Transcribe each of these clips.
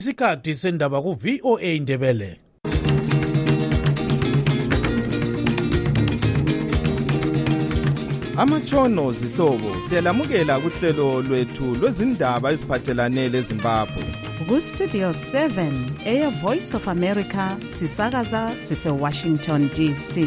Isikhathi sendaba ku VOA Indebele. Amatshono zihlobo siyalamukela kuhlelo lwethu lwezindaba eziphathelane leZimbabwe. Ku-Studio 7 Air Voice of America sisakaza sise-Washington DC.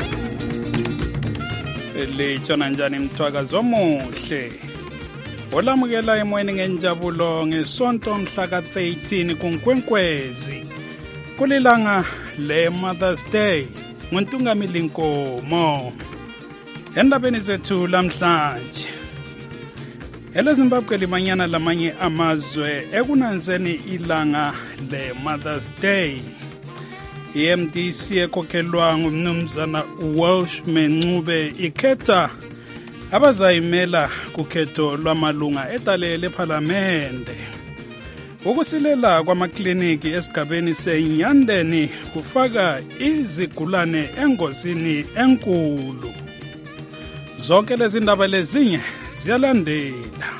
Litshona njani mthwakazi omuhle. Olamukela emoyeni ngenjabulo ngesonto mhla ka-13 kuNkwenkwezi. Kulilanga le-Mother's Day nguNtungamili Nkomo. Endabeni zethu lamhlanje. EleZimbabwe limanyana lamanye amazwe ekunanzeni ilanga le-Mother's Day. IMDC ekhokhelwa ngumnumzana Walsh Mencube ikhetha abazayimela kukhetho lwamalunga edale lephalamende. Ukusilela kwamakliniki esigabeni seNyandeni kufaka izigulane engozini enkulu. Zonke lezi ndaba lezinye ziyalandela.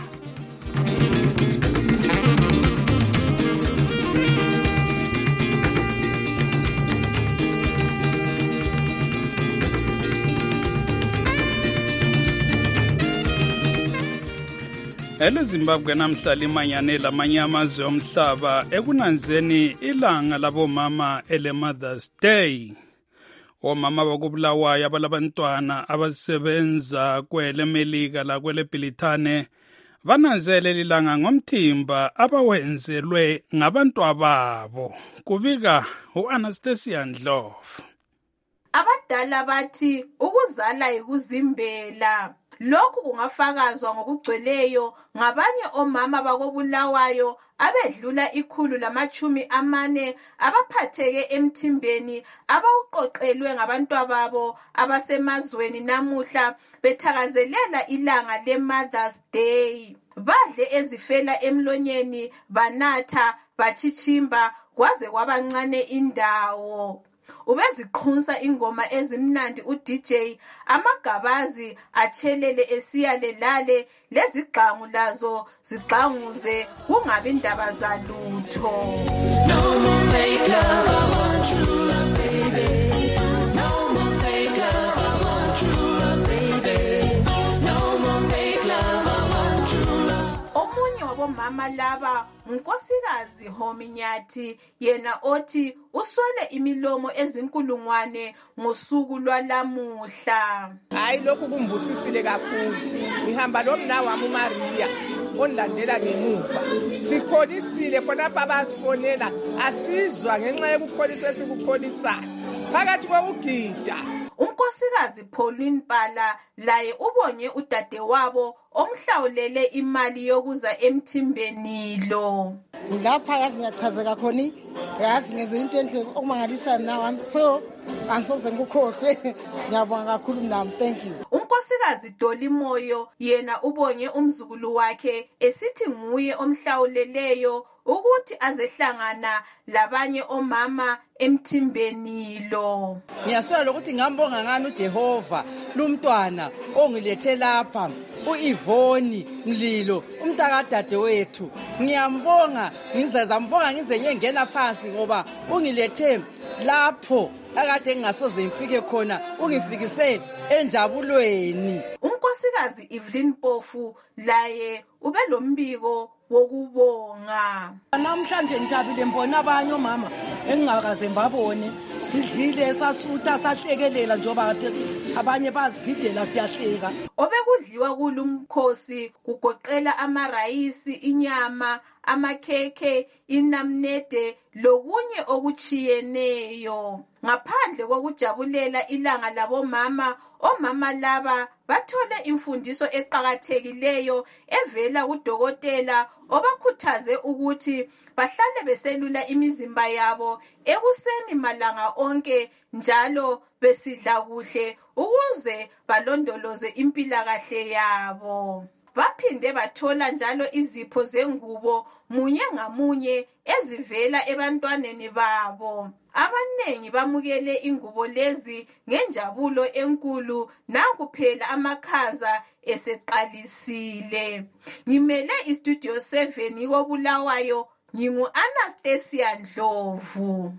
EleZimbabwe namhla limanyane lamanye amazwe omhlaba ekunanzeni ilanga labomama ele-Mother's Day. Omama bakubulawayo abalabantwana abasebenza kweleMelika lakweleBrithani bananzele lilanga ngomthimba abawenzelwe ngabantwababo. Kubika uAnastasia Ndlovu. Abadala bathi ukuzala ikuzimbela. Lokhu kungafakazwa ngokugcweleyo ngabanye omama bakobulawayo abedlula 140 abaphatheke emthimbeni abawuqoqelwe ngabantwababo abasemazweni namuhla bethakazelela ilanga le-Mother's Day. Badle ezifela emlonyeni, banatha, bachichimba kwaze kwabancane indawo. Ubeziqhunsa ingoma ezimnandi uDJ, amagabazi achelele esiyalelale, lezigqangu lazo zigqanguze kungabi indaba zalutho. No more fake love, I want true love, baby. No more fake love, I want true love, baby. No more fake love, I want true love. Omunye wabomama laba unkosikazi Hominyathi, yena othi uswele imilomo ezinkulungwane ngosuku lwalamuhla. Hayi lokhu kumbusisile kakhulu. Ngihamba lomna wami uMaria onlandela ngemuva. Sikholisile khonapha abasifonela asizwa ngenxa yokukholisa esikukholisana. Siphakathi kokugida. Unkosikazi Pauline Pala laye ubonye udadewabo omhlawulele imali yokuza emthimbeni lo. Lapha yazi ngiyachazeka khona, yazi ngeze into enhle okumangalisayo mina wami. So angisoze ngikukhohle. Ngiyabonga kakhulu nami, thank you. Unkosikazi Dolly Moyo yena ubonye umzukulu wakhe esithi nguye omhlawuleleyo ukuthi azehlangana labanye omama emthimbeni lo. Ngiyasola ukuthi ngambonga ngani uJehova lumntwana ongilethe lapha, uIvoni Mlilo, umntakadade wethu. Ngiyambonga, ngizazambonga ngize ngiyengena phansi ngoba ungilethe lapho akade ngingasoze ngifike khona, ungifikise enjabulweni. Unkosikazi Evelyn Pofu laye ubelombiko wokubonga. Namhlanje ngijabule mbona abanye omama engingakaze mbabone, sidlile sasutha sahlekelela njoba kade abanye bazigidela siyahleka. Obekudliwa kulumkhosi kugoqela amarayisi, inyama, amakhekhe, inamnede lokunye okuchiyeneyo. Ngaphandle kokujabulela ilanga labomama, omama laba bathole imfundiso eqhakathekileyo evela kudokotela obakhuthaze ukuthi bahlale beselula imizimba yabo ekuseni malanga onke njalo besidla kuhle ukuze balondoloze impilakahle yabo. Baphinde bathola njalo izipho zengubo munye ngamunye ezivela ebantwaneni babo. Abanengi bamukele ingubo lezi ngenjabulo enkulu, nanku phela amakhaza eseqalisile. Ngimele iStudio 7 koBulawayo, Ngingu-Anastasia Ndlovu.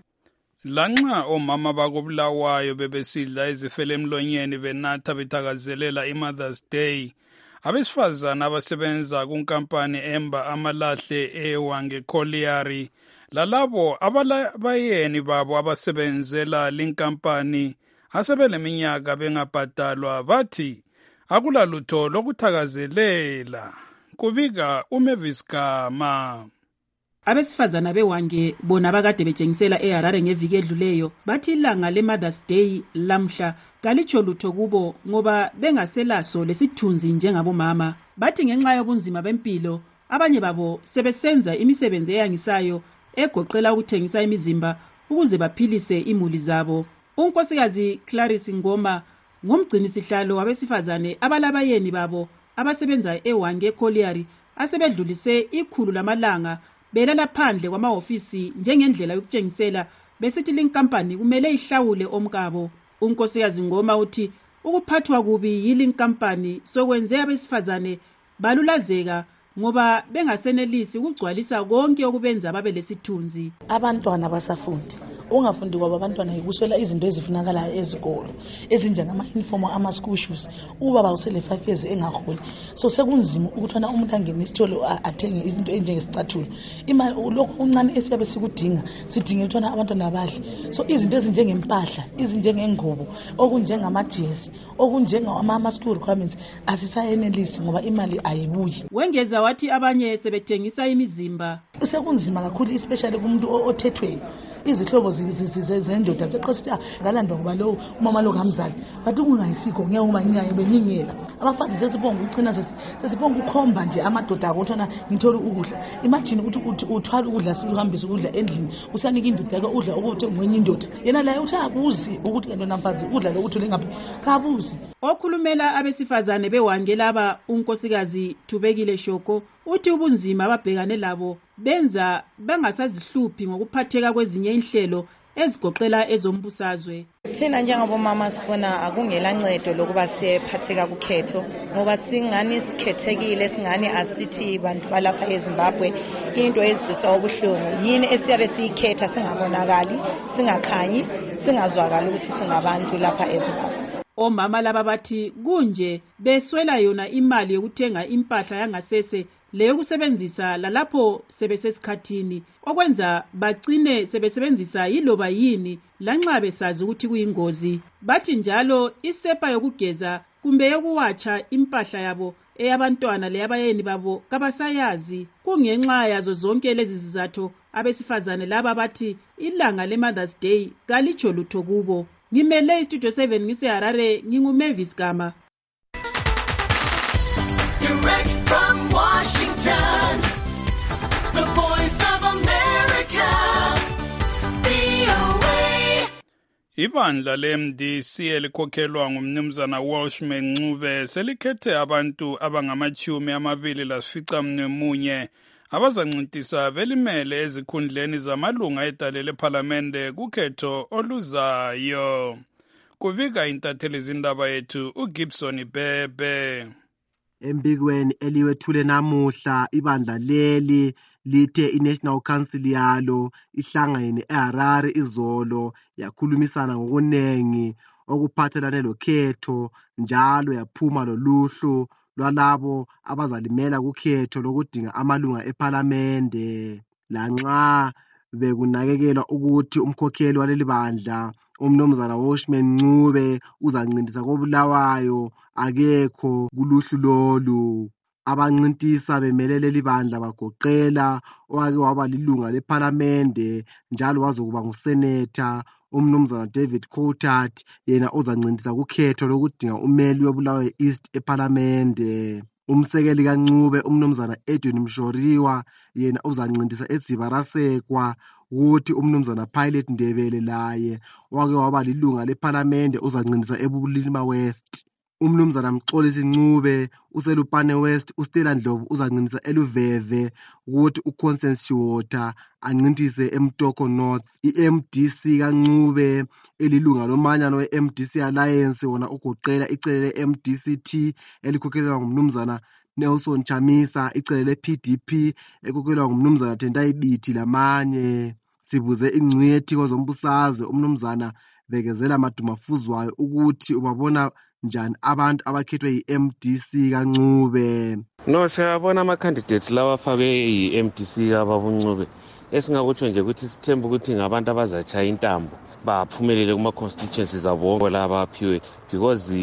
Lanxa omama bakobulawayo bebesidla izifele emlonyeni benatha bethakazelela iMother's Day, abesifazana abasebenza kunkampani emba amalahle eWange Colliery lalabo abalayeni babo abasebenzela linkampani asebeleminyaka bengabhadalwa bathi akulalutho lokuthakazelela. Kubika uMavis Gama. Abesifazana beWange bona bakade betshengisela eHarare ngeviki edluleyo bathi ilanga leMother's Day lamhla kalitsho lutho kubo ngoba bengaselaso lesithunzi njengabomama. Bathi ngenxa yobunzima bempilo abanye babo sebesenza imisebenzi eyangisayo egoqela ukuthengisa imizimba ukuze baphilise imuli zabo. Unkosikazi Clarice Ngoma ngumgcinisihlalo wabesifazane abalabayeni babo abasebenza eWange Colliery asebedlulise 100 lamalanga belala phandle kwamahofisi njengendlela yokutshengisela besithi linkampani kumele ihlawule omkabo. Unkosikazi Ngoma uthi ukuphathwa kubi yilinkampani sokwenze abesifazane balulazeka ngoba bengasenelisi ukugcwalisa konke okubenza babe lesithunzi. Abantwana basafundi ungafundi kwabo abantwana yikuswela izinto ezifunakalayo ezikolo ezinjengama-uniform ama-school shoes uba bawusele 5 years engaholi. So sekunzima ukuthona umuntu angene isitolo athenge izinto enjengesicathulo. Imali lokho uncane esiyabe sikudinga sidinga ukuthona abantwana badle. So izinto ezinjengempahla izinjengengubo okunjengamajezi okunjengama-school requirements asisayenelisi ngoba imali ayibuyi. Wengeza wathi abanye sebethengisa imizimba. Sekunzima kakhulu especially kumuntu othethweyo. Izihlobo zendoda zeqosithi ngalandwa ngoba lo umama lo kamzali bathi kungayisikho ngeke uma ngingaye beningela abafazi sesibonga ukucina sesibonga ukhomba nje amadoda akuthona ngithola ukudla. Imagine ukuthi uthwala ukudla sihambisa ukudla endlini usanika indoda yakho udla ukuthi ngwenye indoda yena la uthi akuzi ukuthi ngento mfazi udla lo uthole ngaphi kabuzi. Okhulumela abesifazane beWange laba unkosikazi Thubekile Shoko uthi ubunzima ababhekane labo benza bangasazihluphi ngokuphatheka kwezinye inhlelo ezigoqela ezombusazwe. Thina njengabomama sifuna akungela ncedo lokuba siyephatheka kukhetho ngoba singani sikhethekile singani asithi bantu balapha eZimbabwe into eziswa ubuhlungu yini esiyabe siyikhetha singabonakali singakhanyi singazwakala ukuthi singabantu lapha eZimbabwe. Omama laba bathi kunje beswela yona imali yokuthenga impahla yangasese leyo kusebenzisa lalapho sebesesikhathini okwenza bagcine sebesebenzisa yiloba yini lanxa besazi ukuthi kuyingozi. Bathi njalo isepa yokugeza kumbe yokuwatsha impahla yabo eyabantwana leyabayeni babo kabasayazi. Kungenxa yazo zonke lezi zizathu abesifazane laba bathi ilanga leMother's Day kalitsho lutho kubo. Ngimele iStudio 7 ngiseHarare nginguMavis Gama. Direct from Washington, the Voice of America, VOA. Ibandla leMDC elikhokhelwa ngumnumzana Welshman Ncube selikhethe abantu abangama-24 abazancintisa belimele ezikhundleni zamalunga edale lephalamende kukhetho oluzayo. Kubika intatheli zindaba yethu uGibson Bebe. Embikweni eliwethule namuhla ibandla leli lithe iNational Council yalo ihlangene eHarare izolo yakhulumisana ngokunengi okuphathelane lokhetho njalo yaphuma loluhlu lwalabo abazalimela kukhetho lokudinga amalunga ephalamende. Lanxa bekunakekelwa ukuthi umkhokheli waleli bandla umnumzana Welshman Ncube uzancintisa kobulawayo akekho kuluhlu lolu. Abancintisa bemelele leli bandla bagoqela owake waba lilunga lephalamende njalo wazokuba nguseneta umnumzana David Coulthard yena uzancintisa kukhetho lokudinga umeli webulawayo East ephalamende. Umsekeli kaNcube umnumzana Edwin Mshoriwa yena uzancintisa eZibarasekwa ukuthi umnumzana Pilot Ndebele laye wake waba lilunga lephalamende uzancintisa eBulilima West. Umnumzana Mxolisi Ncube uselupane West uStella Ndlovu uzancintisa eLuveve ukuthi uConstance Shiwota ancintise eMtoko North. iMDC kaNcube elilunga lomanyano weMDC Alliance wona ugoqela icele leMDCT elikhokhelwa ngumnumzana Nelson Chamisa icele le-PDP ekhokelwa ngumnumzana Tendai Biti lamanye. Sibuze ingcwethi kwezombusazwe umnumzana Bekezela Madumafuzwayo ukuthi ubabona njani abantu abakhethwe yi-MDC kaNcube. No, siyabona ama-candidates lawa afakwe yi-MDC ababuNcube. Esingakutsho nje ukuthi sithemba ukuthi ngabantu abazatshaya intambo baphumelele kuma-constituencies abo laba aphiwe because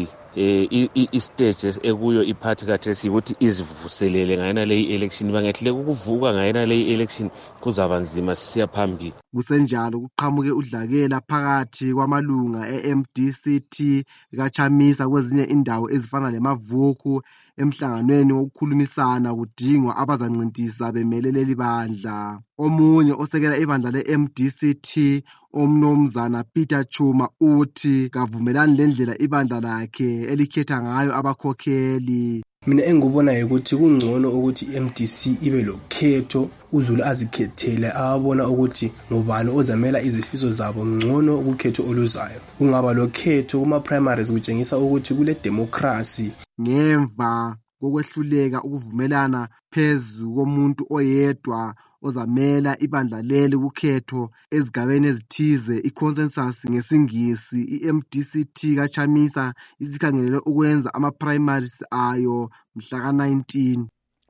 i-stage ekuyo iphathi kathesi ukuthi izivuselele ngayena leyi election bangehlele ukuvuka ngayena leyi election kuzaba nzima sisiya phambili. Kusenjalo kuqhamuke udlakela phakathi kwamalunga e-MDC-T kaChamisa kwezinye indawo ezifana leMavuku emhlanganweni wokukhulumisana kudingwa abazancintisa bemelele libandla. Omunye osekela ibandla le-MDC-T omnumzana Peter Chuma uthi kavumelani lendlela ibandla lakhe elikhetha ngayo abakhokheli. Mina engikubonayo ukuthi kungcono ukuthi i-MDC ibe lokhetho uZulu azikhethele abona ukuthi ngubani ozamela izifiso zabo ngcono ukukhetho oluzayo. Kungaba lokhetho kuma primaries kutshengisa ukuthi kule democracy. Ngemva kokwehluleka ukuvumelana phezu komuntu oyedwa ozamela ibandla leli kukhetho ezigabeni ezithize, i-consensus ngesingisi, i-MDC-T kaChamisa isikhangelele ukwenza ama-primaries ayo mhla ka-19.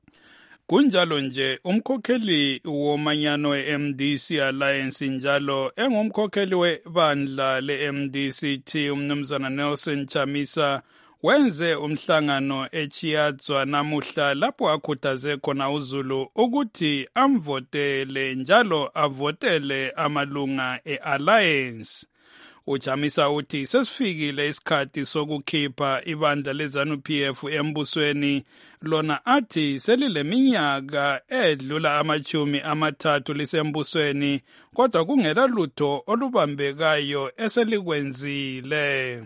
Kunjalo nje umkhokheli womanyano we-MDC Alliance njalo engumkhokheli webandla le-MDC-T umnumzana Nelson Chamisa wenze umhlangano eChiadzwa namuhla lapho akhuthaze khona uZulu ukuthi amvotele njalo avotele amalunga e-Alliance. Uchamisa uthi sesifikile isikhathi sokukhipha ibandla leZANU-PF embusweni lona athi selileminyaka edlula 30 lisembusweni kodwa kungela lutho olubambekayo eselikwenzile.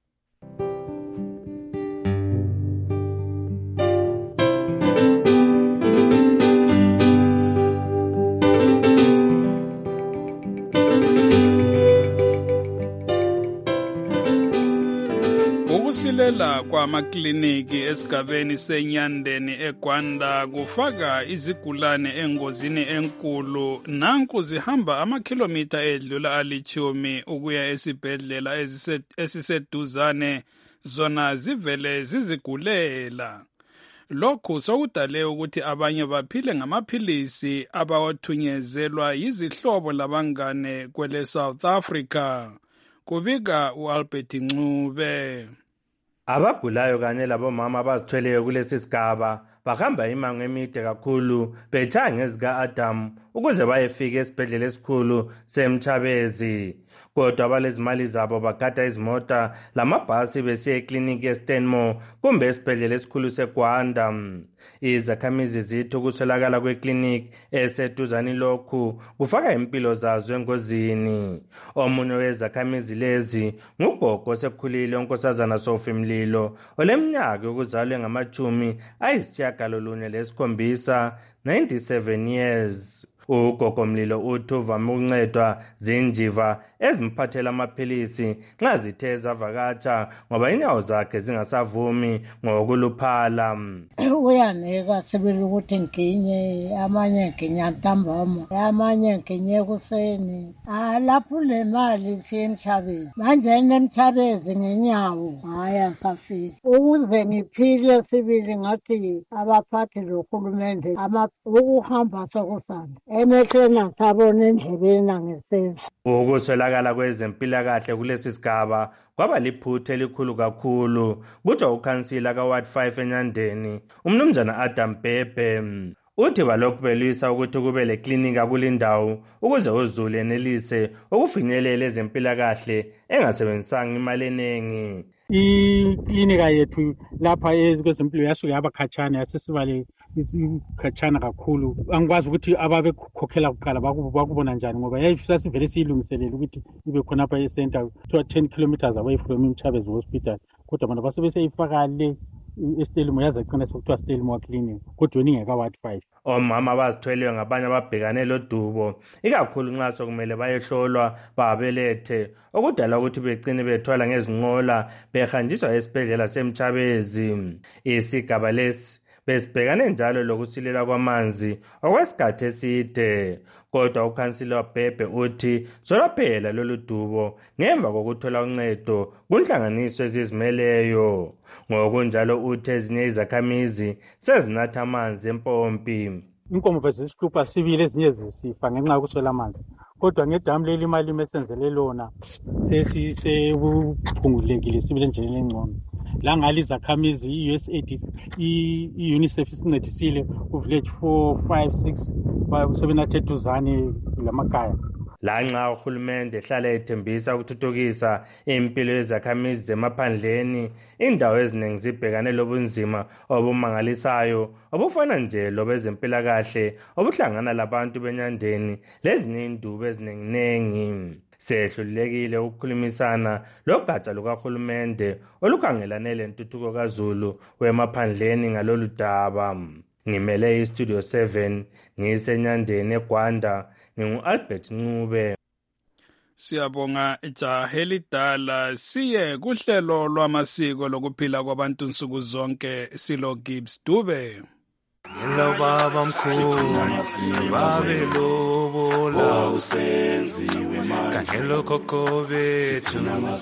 Ukusilela kwamakliniki esigabeni seNyandeni eGwanda kufaka izigulane engozini enkulu. Nanku zihamba amakhilomitha edlula 10 ukuya esibhedlela esiseduzane zona zivele zizigulela. Lokhu sokudale ukuthi abanye baphile ngamaphilisi abawathunyelelwa yizihlobo labangane kwele South Africa. Kubika uAlbert Ncube. Abagulayo kanye labomama abazithweleyo kulesi sigaba bahamba imango emide kakhulu betshaya ngezika Adam ukuze bayefika esibhedlela esikhulu seMchabezi. Kodwa abalezimali zabo bagada izimota lamabhasi besiya ekliniki yeStanmore kumbe esibhedlela esikhulu seGwanda. Izakhamizi zithi ukuswelakala kwekliniki eseduzane lokhu kufaka impilo zazo engozini. Omunye wezakhamizi lezi ngugogo osekhulile unkosazana Sophie Mlilo oleminyaka yokuzalwa ngama-97 97 years. Ugogo Mlilo uthi uvame ukuncedwa zinjiva ezimphathela amaphilisi nxa zithe zavakatsha ngoba inyawo zakhe zingasavumi ngokuluphala. Uyaneka sibili ukuthi nginye amanye nginya ntambama amanye nginye kuseni. Lapho le mali siyeMchabezi manje eMchabezi ngenyawo haya safika ukuze ngiphile sibili ngathi abaphathi lohulumende ukuhamba sokusana emehlweni sabona endlebeni angeseza. Ukuswelakala kwezempilakahle kulesi sigaba kwaba liphutha elikhulu kakhulu kutsho ukhansila kaWard 5 eNyandeni umnumzana Adam Bhebhe. Uthi balokhu belwisa ukuthi kube leklinika kulindawo ukuze uZulu enelise ukufinyelela ezempilakahle engasebenzisanga imali eningi. Iklinika yethu lapha kwezempilo yasuke yaba khatshana yasesibale khatshana kakhulu. Angikwazi ukuthi ababekhokhela kuqala bakubona njani ngoba yayisasivele siyilungiselele ukuthi ibe khonapha e-center 10 kilometers away from Mchabezi Hospital kodwa bona basebeseyifaka le eStelimo yaza gcina sekuthiwa Stelimo Clinic kodwa ingeka Ward 5. Omama abazithweleyo ngabanye ababhekane lodubo ikakhulu nxa sokumele bayehlolwa babelethe okudala ukuthi begcine bethwala ngezinqola behanjiswa esibhedlela seMchabezi. Isigaba lesi besibhekane njalo lokusilela kwamanzi okwesikhathi eside. Kodwa ukhansila Bhebhe uthi solophela lolu dubo ngemva kokuthola uncedo kunhlanganiso ezizimeleyo. Ngokunjalo uthi ezinye izakhamizi sezinatha amanzi empompi. Inkomo zisihlupha sibili ezinye zisifa ngenxa yokuswela amanzi. Kodwa ngedamu leli imali mesenzele lona sesisebuphungulekile sibile endleleni engcono. La ngali izakhamizi i-USAID i-UNICEF isincedisile ku-village 4, 5, 6 sebenathe eduzane lamakhaya. Lanxa uhulumende ehlala ethembisa ukuthuthukisa impilo yezakhamizi zemaphandleni, indawo eziningi zibhekane lobunzima obumangalisayo obufana nje lobezempilakahle obuhlangana labantu benyandeni lezinye indubo eziningi. Sehlulekile ukukhulumisana logatsha lukahulumende olukhangelane lentuthuko kaZulu wemaphandleni ngalolu daba. Ngimele iStudio 7 ngisenyandeni eGwanda. Ngingu-Albert Ncube. Siyabonga ijaha elidala. Siye kuhlelo lwamasiko lokuphila kwabantu nsuku zonke. Silo Gibbs Dube. Ngelo baba mkhulu babe lobola usenziwe manje ngelo khokho bethu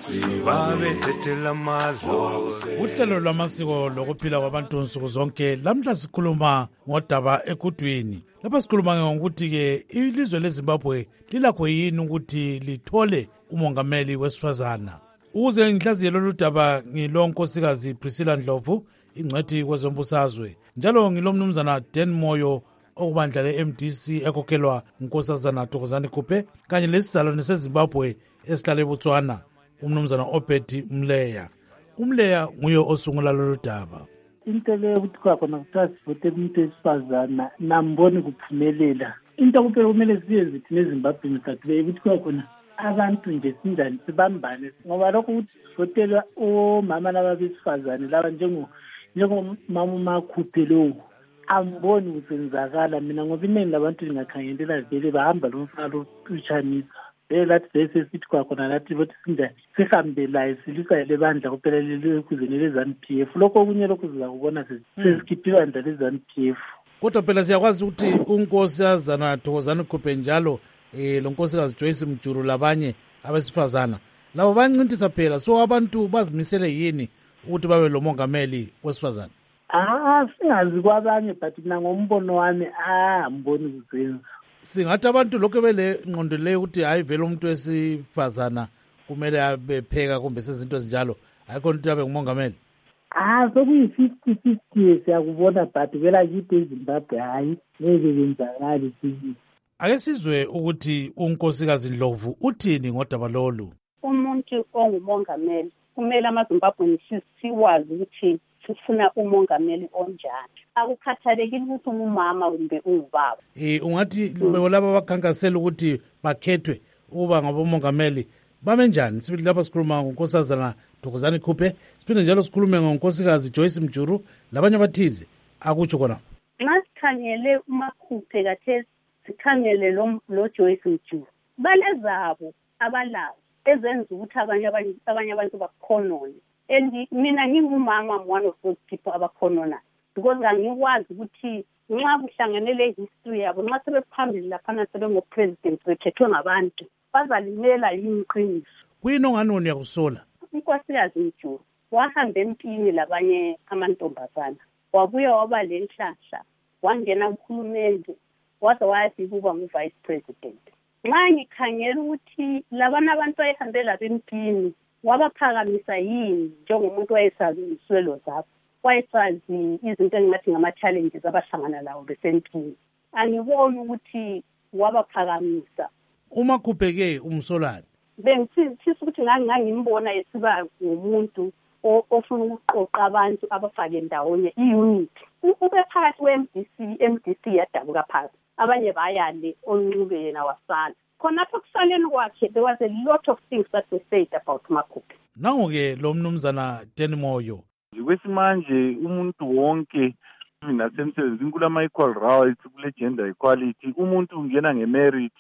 babe thethela madlo. Uhlelo lwamasiko lokuphila kwabantu nsuku zonke lamhla sikhuluma ngodaba egudwini. Lapha sikhuluma ngokuthi ke ilizwe leZimbabwe lilakho yini ukuthi lithole umongameli wesifazana. Ukuze ngihlaziye lolu daba ngilonkosikazi Priscilla Ndlovu, ingcwethi kwezombusazwe, njalo ngilomnumzana Dan Moyo okubandla le-MDC ekhokhelwa unkosazana Thokozani Kupe kanye lesizalwane seZimbabwe esihlala eBotswana, umnumzana Obed Mleya. Umleya nguye osungula lolu daba. Into leyo kuthiwa khona kuthiwa sivote umuntu wesifazana namboni kuphumelela. Into kuphela kumele siyenze thina eZimbabwe mhlawumbe kuthiwa khona abantu nje sinjani sibambane, ngoba lokho ukuthi sivotelwa omama laba besifazane laba njengomama uMakhuphe lowo amboni kusenzakala mina ngoba iningi labantu lingakhangelela vele bahamba lo mfana uChanisa lathi bese sithi kwakhona lathi bothi sinjani sihambe laye silisa lebandla kuphela lelekuzeni leZANU-PF. Lokho okunye lokho sizakubona sesikhiphiwa bandla leZANU-PF. Kodwa phela siyakwazi ukuthi unkosazana Thokozani Kupe njalo lo nkosikazi Joyce Mjuru labanye abesifazana labo bancintisa phela, so abantu bazimisele yini ukuthi babe lo mongameli wesifazana? Singazi kwabanye but mina ngombono wami mboni kuzenza. Singathi abantu lokho bele ngqondo leyo ukuthi hayi vele umuntu wesifazana kumele abepheka kumbe sezinto ezinjalo, ayikho into abe ngumongameli. Sokuyi-50-50 siyakubona but vela kithi eZimbabwe hayi ngeke kwenzakali sisi. Ake sizwe ukuthi unkosikazi Ndlovu uthini ngodaba lolu. Umuntu ongumongameli kumele amaZimbabwe siwazi ukuthi sifuna umongameli onjani. Akukhathalekile ukuthi ungumama kumbe ungubaba. Ungathi laba abakhankasela ukuthi bakhethwe ukuba ngabomongameli bame njani? Sibili lapha sikhuluma ngonkosazana Thokozani Kupe, siphinde njalo sikhulume ngonkosikazi Joyce Mjuru labanye abathize. Akutsho kona nxa sikhangele uMakhuphe kathesi sikhangele lo Joyce Mjuru balezabo abalazo ezenza ukuthi abanye abantu bakhonone. And mina ngingumama one of those people abakhonona because ngikwazi ukuthi nxa kuhlanganele history yabo nxa sebephambili laphana sebengo-president bekhethwe ngabantu bazalimela yini iqiniso. Kuyini ongani uyakusola? Unkosikazi Mjuru wahamba empini labanye amantombazana wabuya waba lenhlahla wangena kuhulumende waze wayafika ukuba ngu-vice president. Nxa ngikhangela ukuthi labana abantu ayehambe labo empini wabaphakamisa yini njengomuntu wayesazi iziswelo zabo, wayesazi izinto engingathi ngama-challenges abahlangana lawo besempini. Angiboni ukuthi wabaphakamisa. uMakhuphe-ke umsolani? Bengifisa ukuthi ngangimbona esiba ngumuntu ofuna ukuqoqa abantu abafake ndawonye i-unity. Ube phakathi kwe-MDC yadabuka phasi, abanye bayale oNcube yena wasala. Khonapho kusaleni kwakhe there was a lot of things that were said about Makhuphe. Nango-ke lo mnumzana Dan Moyo. Kwesimanje umuntu wonke nasemsebenzini kulama-equal rights, kule-gender equality, umuntu ungena nge-merit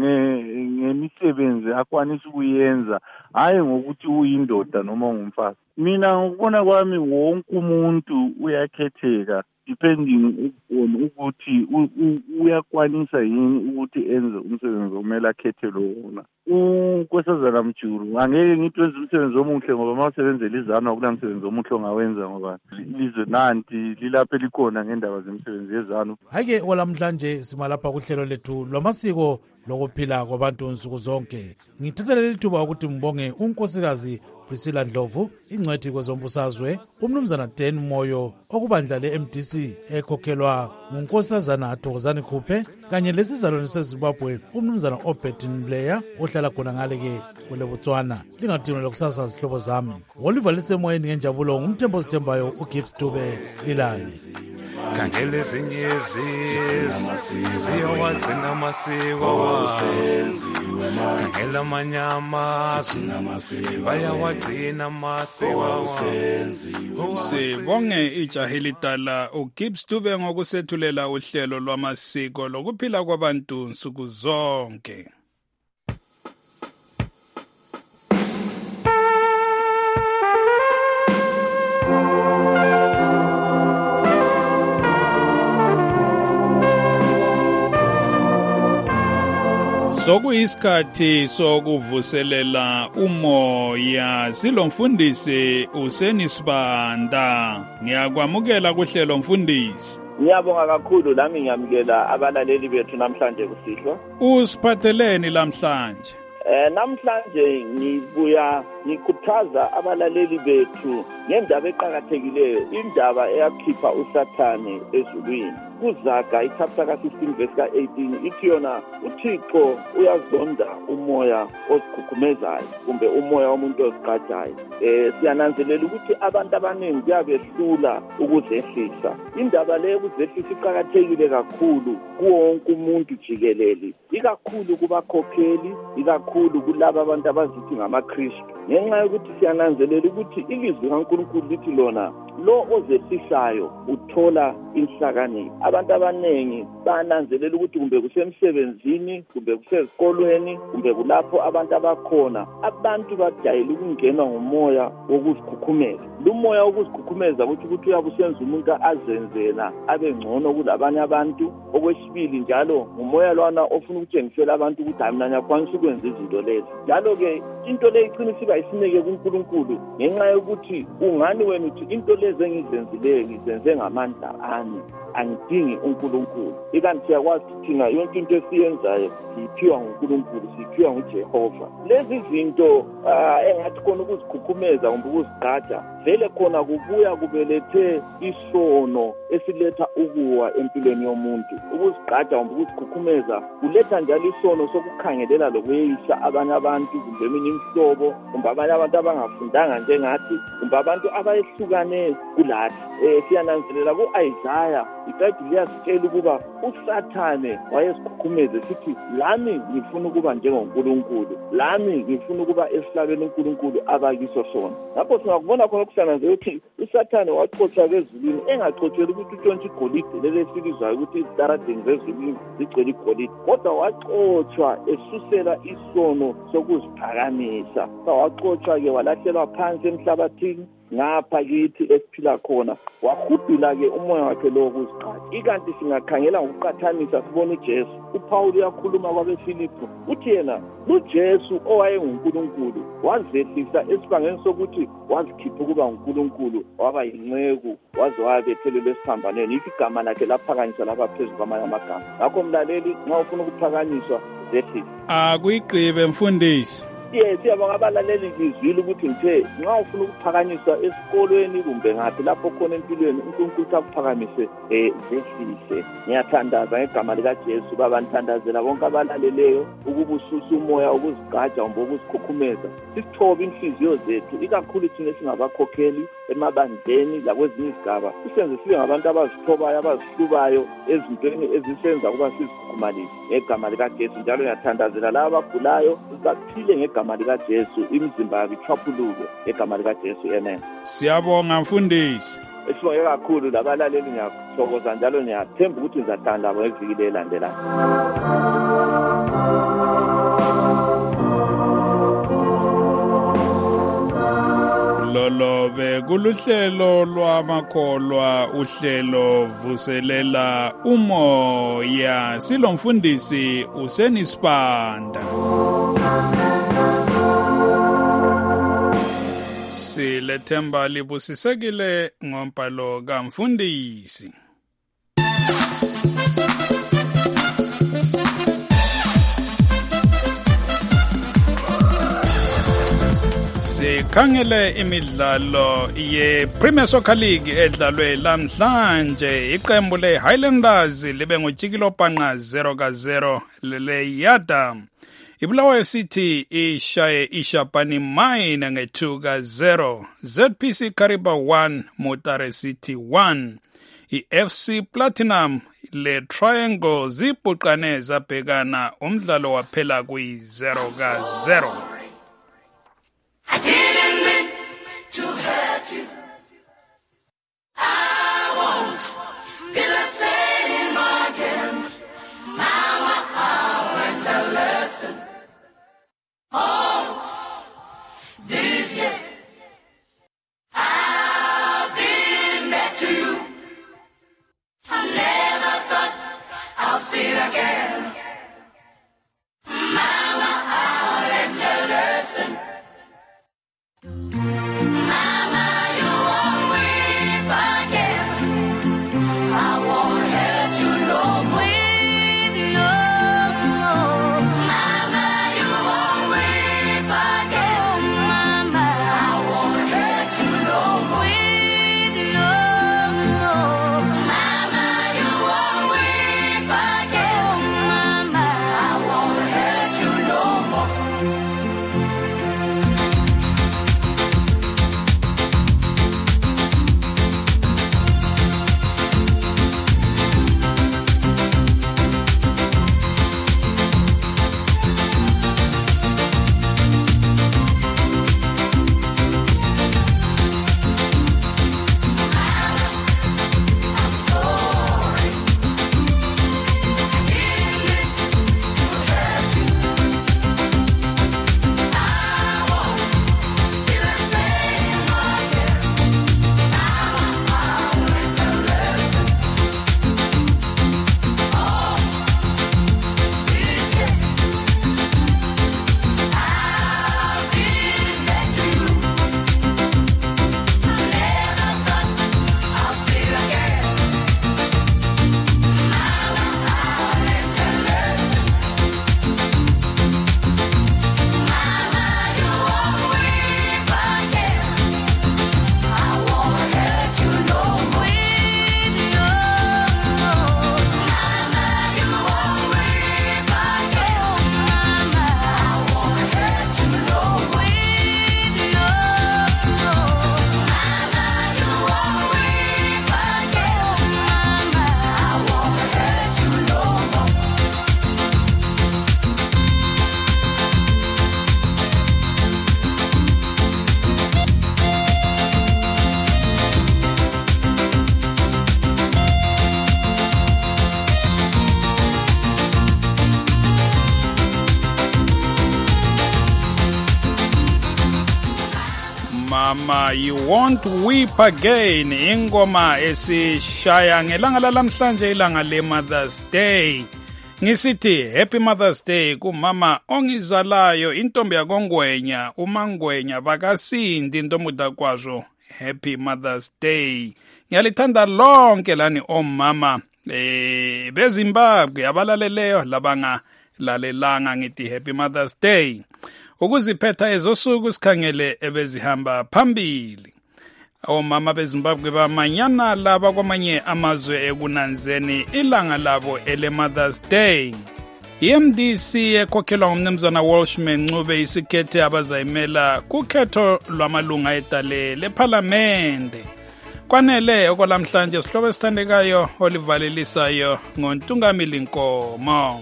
ngemisebenzi akwanisa ukuyenza, hhayi ngokuthi uyindoda noma ungumfazi. Mina ngokubona kwami wonke umuntu uyakhetheka depending on ukuthi uyakwanisa yini ukuthi enze umsebenzi omele akhethelwe wona. Unkosazana Mjulu angeke ngithi wenze umsebenzi omuhle ngoba mawusebenzela izana akulamsebenzi omuhle ongawenza ngoba lizwe nanti lilapha elikhona ngendaba zemsebenzi yezanu. Hake olamhlanje simalapha kuhlelo lethu lwamasiko lokuphila kwabantu nsuku zonke. Ngithathela lithuba ukuthi mbonge unkosikazi Priscilla Ndlovu, ingcwethi kwezombusazwe, umnumzana Dan Moyo okubandla le-MDC ekhokhelwa ngunkosazana Thokozani Khuphe kanye lesizalwane seZimbabwe umnumzana Obert Nbleya ohlala khona ngale-ke kule Botswana. Lingadinwa lokusasa zihlobo zami. Oliver lisemoyeni ngenjabulo ngumthembo sithembayo uGibbs Dube lilale. Khangele ezinye ziyawagcina amasiko wazo, khangela amanye amazwe bayawagcina amasiko wazo. Sibonge ijaha elidala uGibbs Dube ngokusethulela uhlelo lwamasiko lokuphila kwabantu nsuku zonke. Sokuyisikhathi sokuvuselela umoya silomfundisi uSenisibanda. Ngiyakwamukela kuhlelo mfundisi. Ngiyabonga kakhulu lami ngiyamukela abalaleli bethu namhlanje kusihlwa. Usiphatheleni namhlanje? Namhlanje ngibuya ngikhuthaza abalaleli bethu ngendaba eqhakathekileyo, indaba eyakhipha uSathane ezulwini. Kuzaga ichapter ka-16 verse ka-18 ithi yona uThixo uyazonda umoya ozikhukhumeza kumbe umoya womuntu ozigqajayo. Siyananzelela ukuthi abantu abaningi kuyabehlula ukuzehlisa. Indaba le ukuzehlisa iqhakathekile kakhulu kuwo wonke umuntu jikelele, ikakhulu kubakhokheli, ikakhulu kulabo abantu abazithi ngamaKristu. Ngenxa yokuthi siyananzelela ukuthi ilizwi kaNkulunkulu lithi lona lo ozehlisayo uthola inhlakanipho. Abantu abanengi bananzelela ukuthi kumbe kusemsebenzini, kumbe kusezikolweni, kumbe kulapho abantu abakhona, abantu bajayele ukungenwa ngumoya wokuzikhukhumeza. Lo moya wokuzikhukhumeza ukuthi uyabusenza umuntu azenzela abe ngcono kulabanye abantu. Okwesibili njalo ngumoya lwana ofuna ukutshengisela abantu ukuthi hayi mina ngiyakwanisa ukwenza izinto lezi. Njalo ke into le iqina siba isineke kuNkulunkulu ngenxa yokuthi ungani wena uthi into lezi engizenzileyo ngizenze ngamandla ami, angidingi uNkulunkulu. Ikanti siyakwazi thina yonke into esiyenzayo siyiphiwa nguNkulunkulu, siyiphiwa nguJehova. Lezi zinto engathi khona ukuzikhukhumeza kumbe ukuzigqaja vele khona kubuya kubelethe isono esiletha ukuwa empilweni yomuntu. Ukuzigqaja kumbe ukuzikhukhumeza kuletha njalo isono sokukhangelela lokuyeyisa abanye abantu kumbe eminye imihlobo kumbe abanye abantu abangafundanga njengathi kumbe abantu abayehlukane kulathi. Siyananzelela ku-Isaiah iBhayibheli liyasitshela ukuba uSathane wayesikhukhumeze sithi lami ngifuna ukuba njengoNkulunkulu, lami ngifuna ukuba esihlabeni uNkulunkulu abakiso sona. Lapho singakubona khona ukusananzela ukuthi uSathane waxotshwa ezulwini, engachotsheli ukuthi utshontshe igolide leli esilizwayo ukuthi izitaradeni zezulwini zigcwele igolide, kodwa waxotshwa esusela isono sokuziphakamisa. Waxotshwa-ke walahlela phansi emhlabathini ngapha kithi esiphila khona, wahudula-ke umoya wakhe lo wokuzigqaja. Ikanti singakhangela ngokuqathanisa sibona uJesu. uPawuli uyakhuluma kwabeFilipi uthi yena uJesu owayenguNkulunkulu wazehlisa esibangeni sokuthi wazikhipha ukuba uNkulunkulu, waba yinceku waze wabethelela esiphambanweni. Yikho igama lakhe laphakanyiswa lapha phezu kwamanye amagama. Ngakho mlaleli, nxa ufuna ukuphakanyiswa zehlisa. Akuyigqibe mfundisi. Siyabonga abalaleli ngizwile ukuthi ngithe nxa ufuna ukuphakanyiswa esikolweni kumbe ngaphi lapho khona empilweni uNkulunkulu akuphakamise zehlise. Ngiyathandaza ngegama likaJesu baba, nithandazela bonke abalaleleyo ukuba ususa umoya ukuzigqaja kumbe ukuzikhukhumeza. Sithobe inhliziyo zethu, ikakhulu thina singabakhokheli emabandleni lakwezinye izigaba, sisenze sibe ngabantu abazithobayo abazihlubayo ezintweni ezisenza ukuba sizikhumalise ngegama likaJesu. Njalo ngiyathandazela laba abagulayo baphile ngegama likaJesu, imizimba yabo ichapuluke ngegama likaJesu. Amen. Siyabonga mfundisi. Esibonge kakhulu labalaleli, ngiyathokoza njalo ngiyathemba ukuthi ngizathanda ngeviki elandelayo. Lolo be kuluhlelo lwamakholwa uhlelo vuselela umoya silomfundisi uSenisibanda. Silethemba libusisekile ngombhalo kamfundisi. Sikhangele imidlalo ye-Premier Soccer League edlalwe lamhlanje. Iqembu le-Highlanders libe ngojikilo bhanqa 0-0 lele-Yada. iBulawayo City ishaye iShabani Mine nge-2-0. ZPC Kariba 1 Motare City 1. iFC Platinum le-Triangle zibhuqane zabhekana umdlalo waphela kwi-0-0. I didn't mean to hurt you. I won't be the same again. Mama, I learned a lesson. All these years I've been back to you. I never thought I'll see you again. Mama, I learned a lesson. Mama, you won't weep again. Ingoma esishaya ngelanga lalamhlanje ilanga le-Mother's Day. Ngisithi Happy Mother's Day kumama ongizalayo intombi yakongwenya umangwenya bakasindi intomuda kwazo. Happy Mother's Day. Ngiyalithanda lonke lani omama beZimbabwe abalaleleyo labanga lalelanga ngithi Happy Mother's Day. Ukuziphetha ezosuku sikhangele ebezihamba phambili. Omama beZimbabwe bamanyana laba kwamanye amazwe ekunanzeni ilanga labo ele-Mother's Day. IMDC ekhokhelwa ngumnumzana Walshman Ncube isikhethe abazayimela kukhetho lwamalunga edale lephalamende. Kwanele okwalamhlanje sihlobo esithandekayo olivalelisayo ngoNtungamili Nkomo.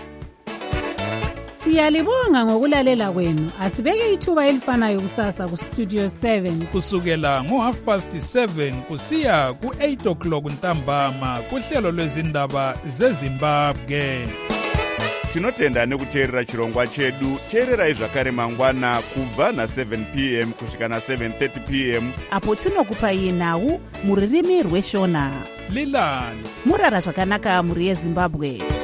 Siyalibonga ngokulalela kwenu. Asibeke ithuba elifanayo kusasa ku Studio 7 kusukela ngo7:30 kusiya ku8 o'clock ntambama kuhlelo lwezindaba zeZimbabwe. tinotenda nekuteerera chirongwa chedu. teererai zvakare mangwana kubva na7 p.m. kusvika na7:30 p.m. apo tinokupai nhau muririmi rweshona. lilani murara zvakanaka muri yezimbabwe.